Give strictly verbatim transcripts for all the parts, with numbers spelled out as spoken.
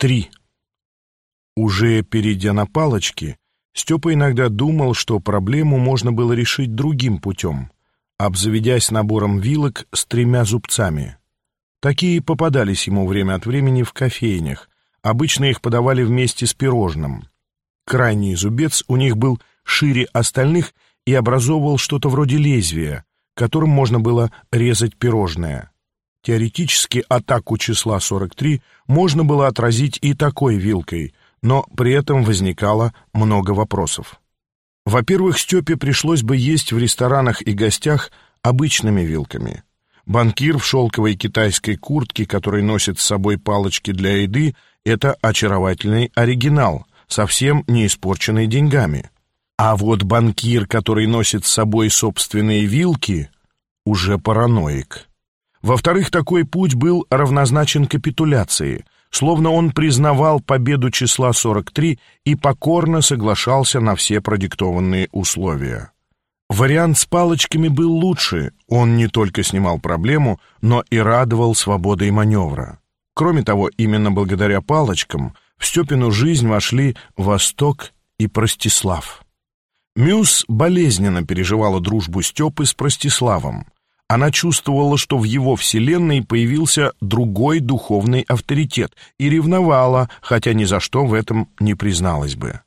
три. Уже перейдя на палочки, Степа иногда думал, что проблему можно было решить другим путем, обзаведясь набором вилок с тремя зубцами. Такие попадались ему время от времени в кофейнях, обычно их подавали вместе с пирожным. Крайний зубец у них был шире остальных и образовывал что-то вроде лезвия, которым можно было резать пирожное. Теоретически атаку числа сорок три можно было отразить и такой вилкой, но при этом возникало много вопросов. Во-первых, Степе пришлось бы есть в ресторанах и гостях обычными вилками. Банкир в шелковой китайской куртке, который носит с собой палочки для еды, это очаровательный оригинал, совсем не испорченный деньгами. А вот банкир, который носит с собой собственные вилки, уже параноик. Во-вторых, такой путь был равнозначен капитуляции, словно он признавал победу числа сорок три и покорно соглашался на все продиктованные условия. Вариант с палочками был лучше, он не только снимал проблему, но и радовал свободой маневра. Кроме того, именно благодаря палочкам в Степину жизнь вошли Восток и Простислав. Мюс болезненно переживала дружбу Степы с Простиславом. Она чувствовала, что в его вселенной появился другой духовный авторитет, и ревновала, хотя ни за что в этом не призналась бы.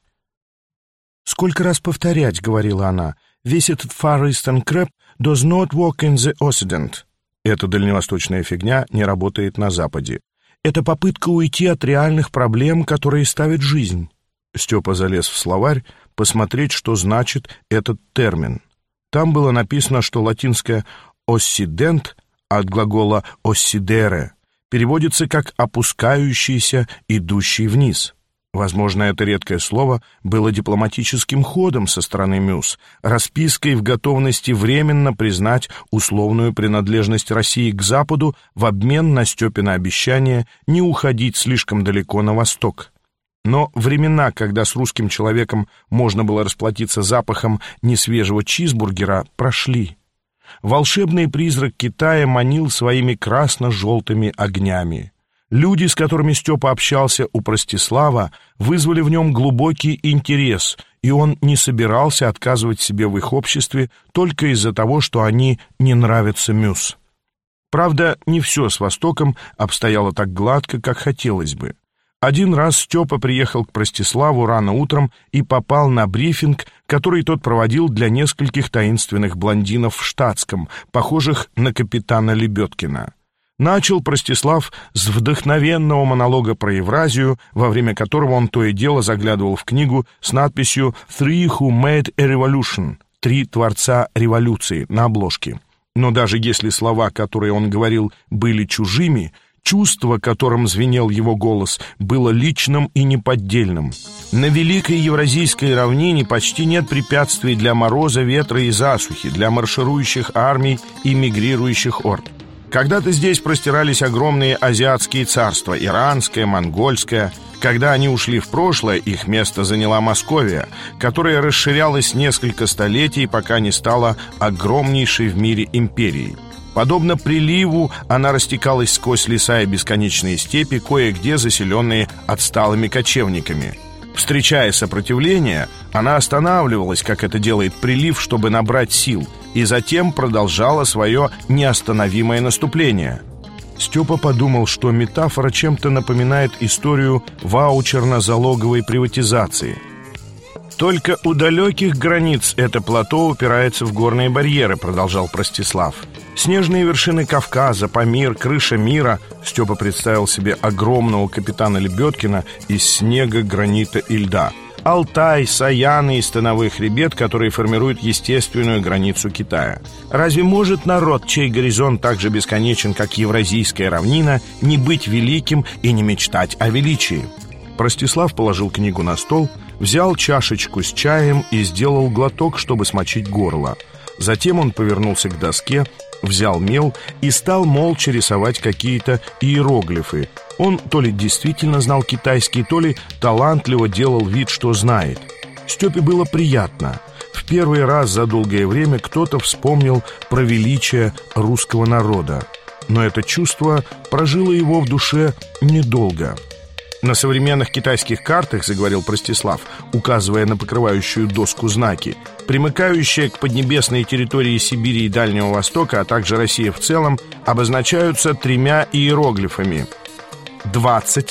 «Сколько раз повторять, — говорила она, — весь этот Far Eastern crap does not work in the Occident». Эта дальневосточная фигня не работает на Западе. Это попытка уйти от реальных проблем, которые ставит жизнь. Степа залез в словарь посмотреть, что значит этот термин. Там было написано, что латинское «осцидент» от глагола «осцидере» переводится как «опускающийся, идущий вниз». Возможно, это редкое слово было дипломатическим ходом со стороны Мюс, распиской в готовности временно признать условную принадлежность России к Западу в обмен на Степино обещание не уходить слишком далеко на восток. Но времена, когда с русским человеком можно было расплатиться запахом несвежего чизбургера, прошли. Волшебный призрак Китая манил своими красно-желтыми огнями. Люди, с которыми Степа общался у Простислава, вызвали в нем глубокий интерес, и он не собирался отказывать себе в их обществе только из-за того, что они не нравятся Мюс. Правда, не все с Востоком обстояло так гладко, как хотелось бы. Один раз Степа приехал к Простиславу рано утром и попал на брифинг, который тот проводил для нескольких таинственных блондинов в штатском, похожих на капитана Лебедкина. Начал Простислав с вдохновенного монолога про Евразию, во время которого он то и дело заглядывал в книгу с надписью «Three who made a revolution» — «Три творца революции» на обложке. Но даже если слова, которые он говорил, были чужими, чувство, которым звенел его голос, было личным и неподдельным. На великой евразийской равнине почти нет препятствий для мороза, ветра и засухи, для марширующих армий и мигрирующих орд. Когда-то здесь простирались огромные азиатские царства, иранское, монгольское. Когда они ушли в прошлое, их место заняла Московия, которая расширялась несколько столетий, пока не стала огромнейшей в мире империей. Подобно приливу, она растекалась сквозь леса и бесконечные степи, кое-где заселенные отсталыми кочевниками. Встречая сопротивление, она останавливалась, как это делает прилив, чтобы набрать сил, и затем продолжала свое неостановимое наступление. Степа подумал, что метафора чем-то напоминает историю ваучерно-залоговой приватизации. «Только у далеких границ это плато упирается в горные барьеры», — продолжал Простислав. «Снежные вершины Кавказа, Памир, крыша мира». Степа представил себе огромного капитана Лебедкина из снега, гранита и льда. Алтай, Саяны и становой хребет, которые формируют естественную границу Китая. Разве может народ, чей горизонт так же бесконечен, как евразийская равнина, не быть великим и не мечтать о величии? Простислав положил книгу на стол, взял чашечку с чаем и сделал глоток, чтобы смочить горло. Затем он повернулся к доске, взял мел и стал молча рисовать какие-то иероглифы. Он то ли действительно знал китайский, то ли талантливо делал вид, что знает. Степе было приятно. В первый раз за долгое время кто-то вспомнил про величие русского народа. Но это чувство прожило его в душе недолго. На современных китайских картах, заговорил Простислав, указывая на покрывающую доску знаки, примыкающие к поднебесной территории Сибири и Дальнего Востока, а также России в целом, обозначаются тремя иероглифами: двадцать,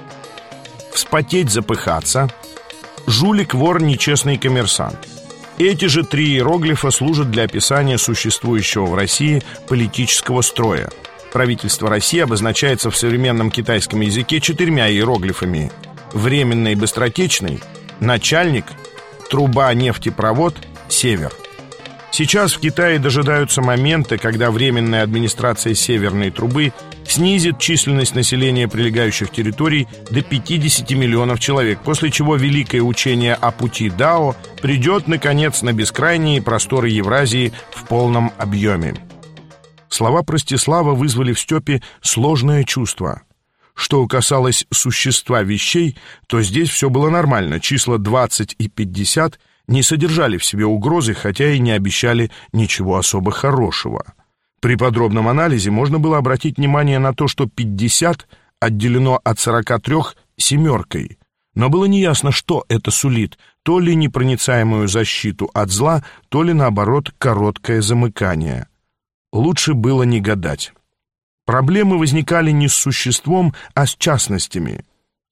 вспотеть, запыхаться, жулик, вор, нечестный коммерсант. Эти же три иероглифа служат для описания существующего в России политического строя. Правительство России обозначается в современном китайском языке четырьмя иероглифами: временный, быстротечный, начальник, труба, нефтепровод, север. Сейчас в Китае дожидаются момента, когда временная администрация северной трубы снизит численность населения прилегающих территорий до пятидесяти миллионов человек, после чего великое учение о пути Дао придет, наконец, на бескрайние просторы Евразии в полном объеме. Слова Простислава вызвали в Степе сложное чувство. Что касалось существа вещей, то здесь все было нормально. Числа двадцать и пятьдесят не содержали в себе угрозы, хотя и не обещали ничего особо хорошего. При подробном анализе можно было обратить внимание на то, что пятьдесят отделено от сорока трёх семеркой. Но было неясно, что это сулит: то ли непроницаемую защиту от зла, то ли, наоборот, короткое замыкание. Лучше было не гадать. Проблемы возникали не с существом, а с частностями.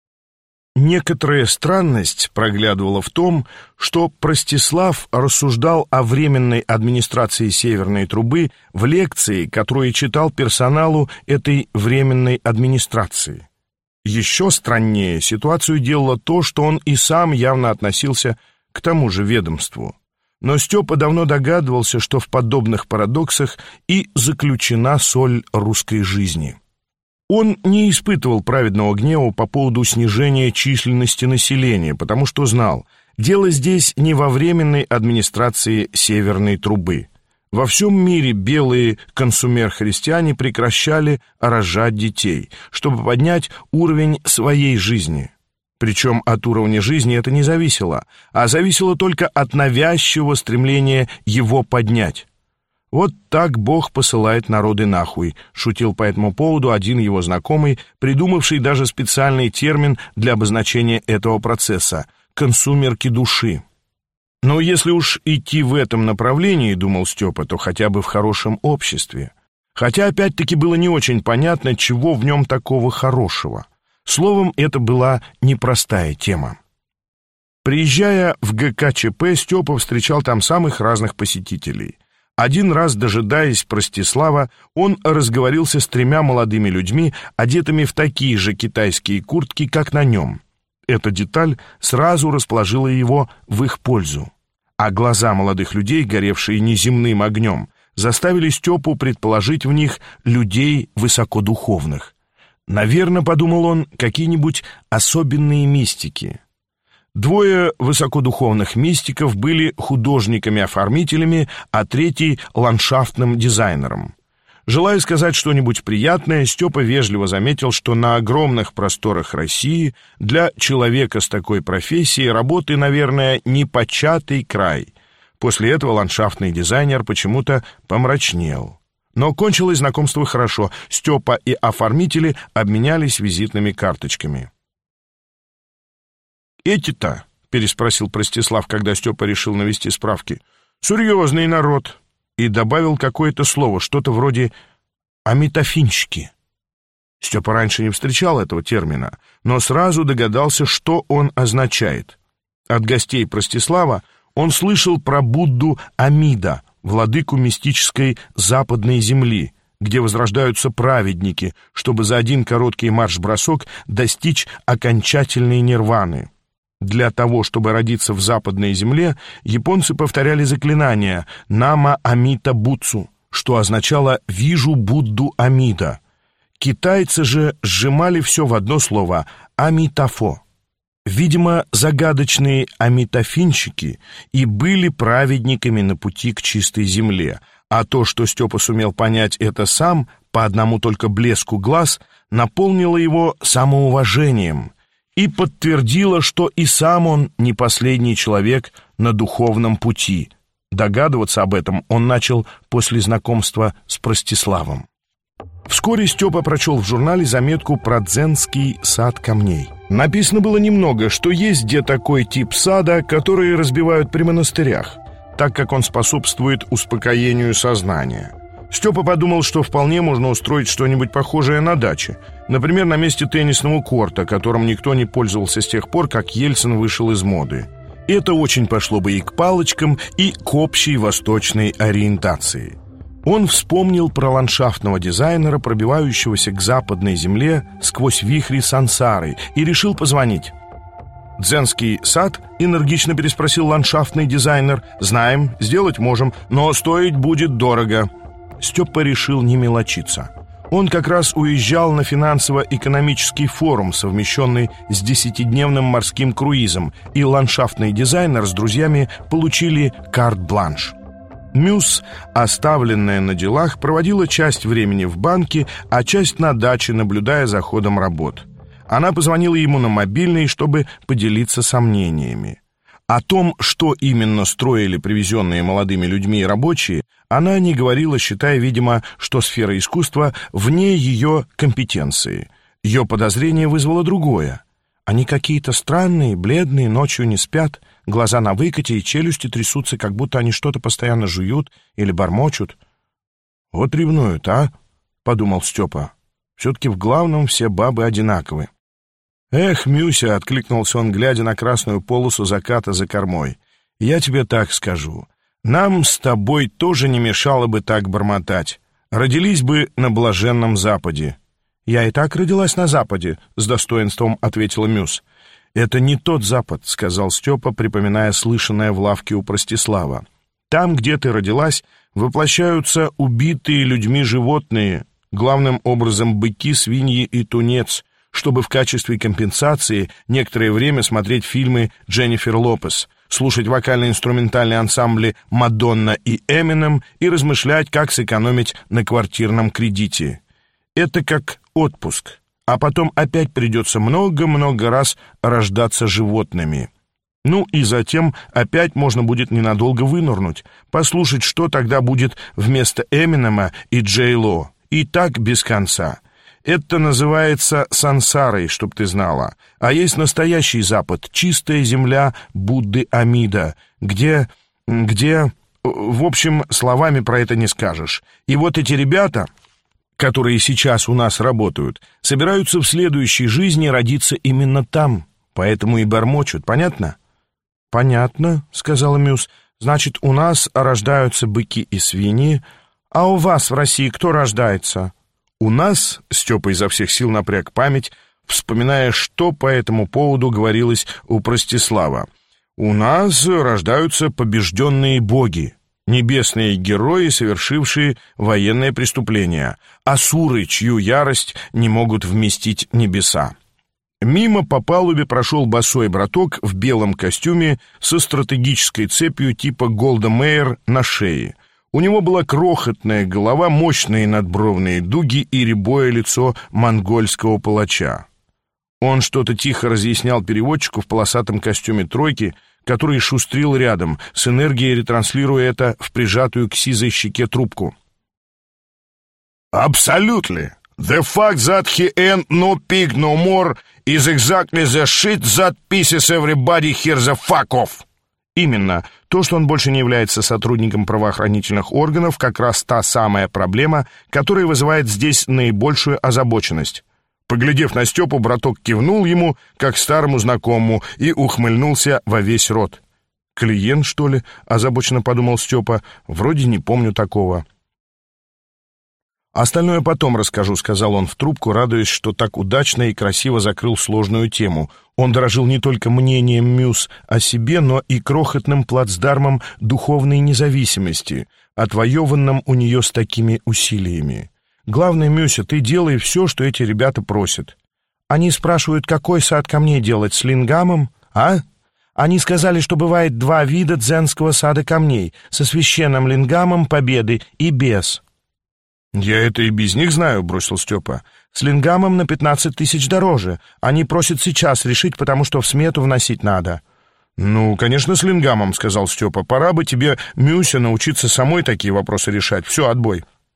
Некоторая странность проглядывала в том, что Простислав рассуждал о временной администрации Северной трубы в лекции, которую читал персоналу этой временной администрации. Еще страннее ситуацию делало то, что он и сам явно относился к тому же ведомству. Но Степа давно догадывался, что в подобных парадоксах и заключена соль русской жизни. Он не испытывал праведного гнева по поводу снижения численности населения, потому что знал, дело здесь не во временной администрации Северной трубы. Во всем мире белые консумер-христиане прекращали рожать детей, чтобы поднять уровень своей жизни. Причем от уровня жизни это не зависело, а зависело только от навязчивого стремления его поднять. «Вот так Бог посылает народы нахуй», — шутил по этому поводу один его знакомый, придумавший даже специальный термин для обозначения этого процесса — «консумерки души». Но если уж идти в этом направлении, думал Степа, то хотя бы в хорошем обществе. Хотя опять-таки было не очень понятно, чего в нем такого хорошего. Словом, это была непростая тема. Приезжая в ГКЧП, Степа встречал там самых разных посетителей. Один раз, дожидаясь Простислава, он разговорился с тремя молодыми людьми, одетыми в такие же китайские куртки, как на нем. Эта деталь сразу расположила его в их пользу. А глаза молодых людей, горевшие неземным огнем, заставили Степу предположить в них людей высокодуховных. Наверное, подумал он, какие-нибудь особенные мистики. Двое высокодуховных мистиков были художниками-оформителями, а третий — ландшафтным дизайнером. Желая сказать что-нибудь приятное, Степа вежливо заметил, что на огромных просторах России для человека с такой профессией работы, наверное, непочатый край. После этого ландшафтный дизайнер почему-то помрачнел. Но кончилось знакомство хорошо. Степа и оформители обменялись визитными карточками. «Эти-то?» — переспросил Простислав, когда Степа решил навести справки. «Серьезный народ». И добавил какое-то слово, что-то вроде «амитофинщики». Степа раньше не встречал этого термина, но сразу догадался, что он означает. От гостей Простислава он слышал про Будду Амида, владыку мистической западной земли, где возрождаются праведники, чтобы за один короткий марш-бросок достичь окончательной нирваны. Для того, чтобы родиться в западной земле, японцы повторяли заклинание «Нама Амита Буцу», что означало «Вижу Будду Амида». Китайцы же сжимали все в одно слово «Амитофо». Видимо, загадочные амитофинщики и были праведниками на пути к чистой земле, а то, что Степа сумел понять это сам, по одному только блеску глаз, наполнило его самоуважением и подтвердило, что и сам он не последний человек на духовном пути. Догадываться об этом он начал после знакомства с Простиславом. Вскоре Степа прочел в журнале заметку про дзенский сад камней. Написано было немного, что есть где такой тип сада, который разбивают при монастырях, так как он способствует успокоению сознания. Степа подумал, что вполне можно устроить что-нибудь похожее на даче. Например, на месте теннисного корта, которым никто не пользовался с тех пор, как Ельцин вышел из моды. Это очень пошло бы и к палочкам, и к общей восточной ориентации. Он вспомнил про ландшафтного дизайнера, пробивающегося к западной земле сквозь вихри сансары, и решил позвонить. «Дзенский сад?» — энергично переспросил ландшафтный дизайнер. «Знаем, сделать можем, но стоить будет дорого». Степа решил не мелочиться. Он как раз уезжал на финансово-экономический форум, совмещенный с десятидневным морским круизом, и ландшафтный дизайнер с друзьями получили карт-бланш. Мюс, оставленная на делах, проводила часть времени в банке, а часть на даче, наблюдая за ходом работ. Она позвонила ему на мобильный, чтобы поделиться сомнениями. О том, что именно строили привезенные молодыми людьми рабочие, она не говорила, считая, видимо, что сфера искусства вне ее компетенции. Ее подозрение вызвало другое. Они какие-то странные, бледные, ночью не спят, глаза на выкате и челюсти трясутся, как будто они что-то постоянно жуют или бормочут. «Вот ревнуют, а?» — подумал Степа. «Все-таки в главном все бабы одинаковы». «Эх, Мюся!» — откликнулся он, глядя на красную полосу заката за кормой. «Я тебе так скажу. Нам с тобой тоже не мешало бы так бормотать. Родились бы на блаженном Западе». «Я и так родилась на Западе», — с достоинством ответила Мюс. «Это не тот Запад», — сказал Степа, припоминая слышанное в лавке у Простислава. «Там, где ты родилась, воплощаются убитые людьми животные, главным образом быки, свиньи и тунец, чтобы в качестве компенсации некоторое время смотреть фильмы Дженнифер Лопес, слушать вокально-инструментальные ансамбли «Мадонна» и «Эминем» и размышлять, как сэкономить на квартирном кредите. Это как отпуск, а потом опять придется много-много раз рождаться животными. Ну и затем опять можно будет ненадолго вынырнуть, послушать, что тогда будет вместо Эминема и Джей Ло, и так без конца. Это называется сансарой, чтоб ты знала. А есть настоящий Запад, чистая земля Будды Амида, где... где... В общем, словами про это не скажешь. И вот эти ребята, которые сейчас у нас работают, собираются в следующей жизни родиться именно там, поэтому и бормочут, понятно? «Понятно», — сказала Мюс. «Значит, у нас рождаются быки и свиньи, а у вас в России кто рождается?» «У нас», — Степа изо всех сил напряг память, вспоминая, что по этому поводу говорилось у Простислава, «у нас рождаются побежденные боги, небесные герои, совершившие военное преступление, асуры, чью ярость не могут вместить небеса». Мимо по палубе прошел босой браток в белом костюме со стратегической цепью типа Голда Меир на шее. У него была крохотная голова, мощные надбровные дуги и рябое лицо монгольского палача. Он что-то тихо разъяснял переводчику в полосатом костюме тройки, который шустрил рядом, с энергией ретранслируя это в прижатую к сизой щеке трубку. «Absolutely. The fact that he ain't no pig no more is exactly the shit that pisses everybody here the fuck off». Именно. То, что он больше не является сотрудником правоохранительных органов, как раз та самая проблема, которая вызывает здесь наибольшую озабоченность. Поглядев на Степу, браток кивнул ему, как старому знакомому, и ухмыльнулся во весь рот. «Клиент, что ли?» — озабоченно подумал Степа. «Вроде не помню такого». «Остальное потом расскажу», — сказал он в трубку, радуясь, что так удачно и красиво закрыл сложную тему. Он дорожил не только мнением Мюс о себе, но и крохотным плацдармом духовной независимости, отвоеванным у нее с такими усилиями. «Главное, Мюся, ты делай все, что эти ребята просят». «Они спрашивают, какой сад камней делать, с лингамом, а?» «Они сказали, что бывает два вида дзенского сада камней, со священным лингамом победы и без». «Я это и без них знаю», — бросил Степа. «С лингамом на пятнадцать тысяч дороже. Они просят сейчас решить, потому что в смету вносить надо». «Ну, конечно, с лингамом», — сказал Степа. «Пора бы тебе, Мюся, научиться самой такие вопросы решать. Все, отбой».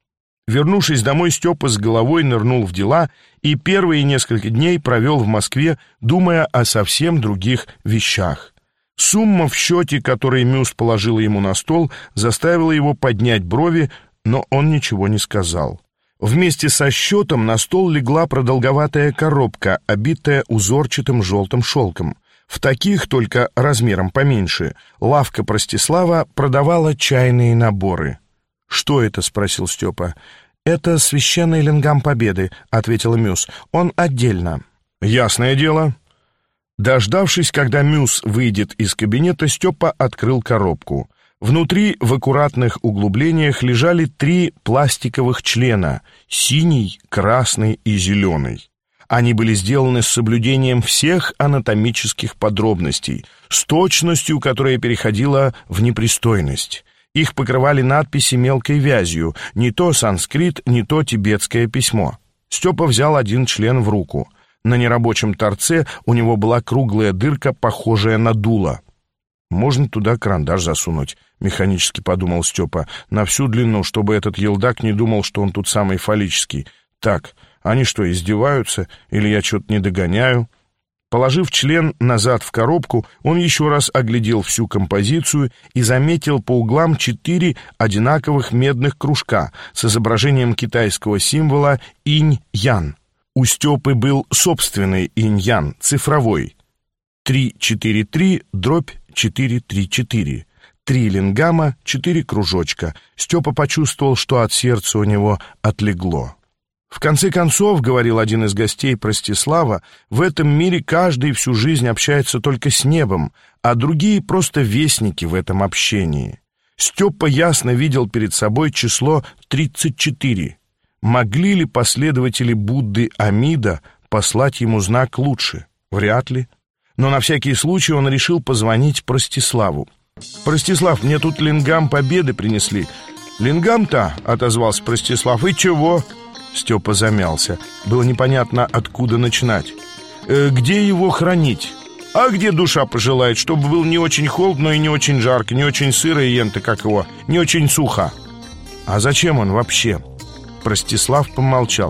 Вернувшись домой, Степа с головой нырнул в дела и первые несколько дней провел в Москве, думая о совсем других вещах. Сумма в счете, который Мюс положила ему на стол, заставила его поднять брови, но он ничего не сказал. Вместе со счетом на стол легла продолговатая коробка, обитая узорчатым желтым шелком. В таких, только размером поменьше, лавка Простислава продавала чайные наборы. «Что это?» — спросил Степа. «Это священный лингам Победы», — ответила Мюс. «Он отдельно». «Ясное дело». Дождавшись, когда Мюс выйдет из кабинета, Степа открыл коробку. Внутри в аккуратных углублениях лежали три пластиковых члена — синий, красный и зеленый. Они были сделаны с соблюдением всех анатомических подробностей, с точностью, которая переходила в непристойность. Их покрывали надписи мелкой вязью, не то санскрит, не то тибетское письмо. Степа взял один член в руку. На нерабочем торце у него была круглая дырка, похожая на дуло. «Можно туда карандаш засунуть», — механически подумал Степа, «на всю длину, чтобы этот елдак не думал, что он тут самый фаллический. Так, они что, издеваются? Или я что-то не догоняю?» Положив член назад в коробку, он еще раз оглядел всю композицию и заметил по углам четыре одинаковых медных кружка с изображением китайского символа инь-ян. У Степы был собственный инь-ян, цифровой. три четыре три дробь четыре три четыре. Три лингама, четыре кружочка. Степа почувствовал, что от сердца у него отлегло. «В конце концов, — говорил один из гостей Простислава, — в этом мире каждый всю жизнь общается только с небом, а другие просто вестники в этом общении». Степа ясно видел перед собой число тридцать четыре. Могли ли последователи Будды Амида послать ему знак лучше? Вряд ли. Но на всякий случай он решил позвонить Простиславу. «Простислав, мне тут лингам Победы принесли». «Лингам-то?» — отозвался Простислав. «И чего?» Степа замялся. Было непонятно, откуда начинать. «Э, «Где его хранить?» «А где душа пожелает, чтобы был не очень холодно и не очень жарко, не очень сыро и ента, как его, не очень сухо». «А зачем он вообще?» Простислав помолчал.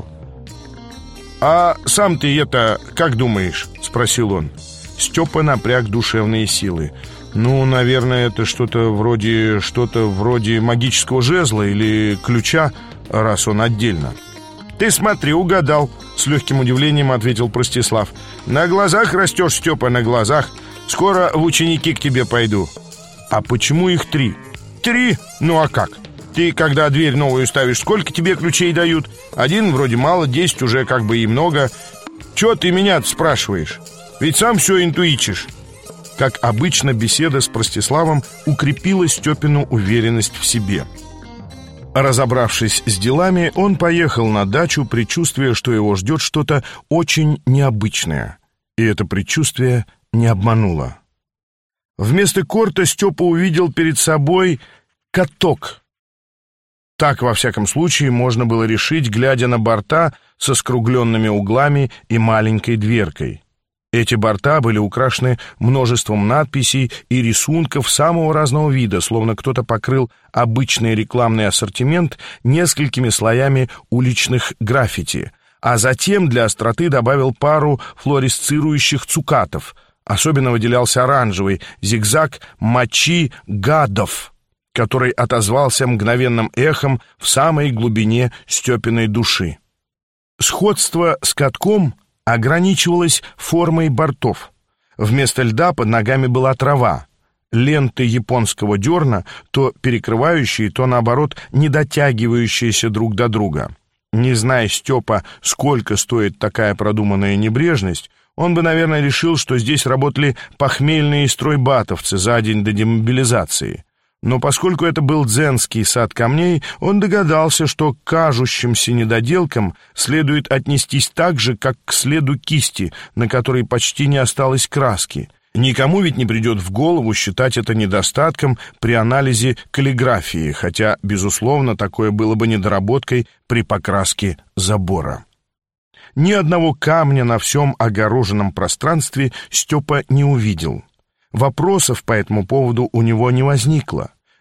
«А сам ты это, как думаешь?» — спросил он. Степа напряг душевные силы. «Ну, наверное, это что-то вроде, что-то вроде магического жезла или ключа, раз он отдельно». «Ты смотри, угадал», — с легким удивлением ответил Простислав. «На глазах растешь, Степа, на глазах. Скоро в ученики к тебе пойду». «А почему их три?» «Три? Ну а как? Ты, когда дверь новую ставишь, сколько тебе ключей дают? Один вроде мало, десять уже как бы и много. Чего ты меня-то спрашиваешь? Ведь сам все интуичишь». Как обычно, беседа с Простиславом укрепила Степину уверенность в себе. Разобравшись с делами, он поехал на дачу, предчувствуя, что его ждет что-то очень необычное. И это предчувствие не обмануло. Вместо корта Степа увидел перед собой каток. Так, во всяком случае, можно было решить, глядя на борта со скругленными углами и маленькой дверкой. Эти борта были украшены множеством надписей и рисунков самого разного вида, словно кто-то покрыл обычный рекламный ассортимент несколькими слоями уличных граффити, а затем для остроты добавил пару флуоресцирующих цукатов. Особенно выделялся оранжевый зигзаг «Мочи гадов», который отозвался мгновенным эхом в самой глубине Степиной души. Сходство с катком ограничивалось формой бортов. Вместо льда под ногами была трава, ленты японского дерна, то перекрывающие, то, наоборот, не дотягивающиеся друг до друга. Не зная Степа, сколько стоит такая продуманная небрежность, он бы, наверное, решил, что здесь работали похмельные стройбатовцы за день до демобилизации. Но поскольку это был дзенский сад камней, он догадался, что к кажущимся недоделкам следует отнестись так же, как к следу кисти, на которой почти не осталось краски. Никому ведь не придет в голову считать это недостатком при анализе каллиграфии, хотя, безусловно, такое было бы недоработкой при покраске забора. Ни одного камня на всем огороженном пространстве Степа не увидел. Вопросов по этому поводу у него не возникло.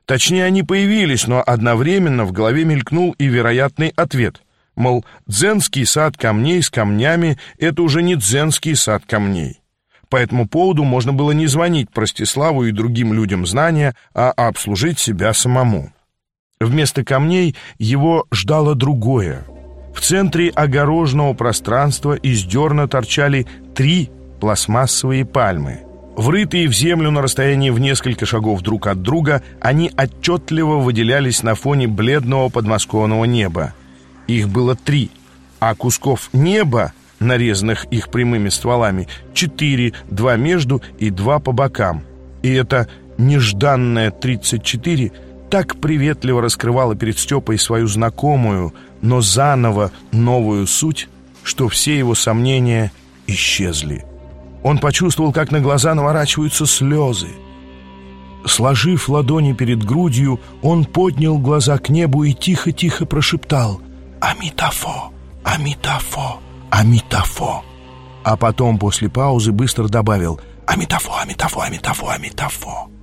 Точнее, они появились, но одновременно в голове мелькнул и вероятный ответ. Мол, дзенский сад камней с камнями — это уже не дзенский сад камней. По этому поводу можно было не звонить Простиславу и другим людям знания, а обслужить себя самому. Вместо камней его ждало другое. В центре огороженного пространства из дерна торчали три пластмассовые пальмы. Врытые в землю на расстоянии в несколько шагов друг от друга, они отчетливо выделялись на фоне бледного подмосковного неба. Их было три, а кусков неба, нарезанных их прямыми стволами, четыре, два между и два по бокам. И это нежданное тридцать четыре так приветливо раскрывало перед Степой свою знакомую, но заново новую суть, что все его сомнения исчезли. Он почувствовал, как на глаза наворачиваются слезы. Сложив ладони перед грудью, он поднял глаза к небу и тихо-тихо прошептал: «Амитафо! Амитафо! Амитафо!» А потом, после паузы, быстро добавил: «Амитафо! Амитафо! Амитафо! Амитафо!»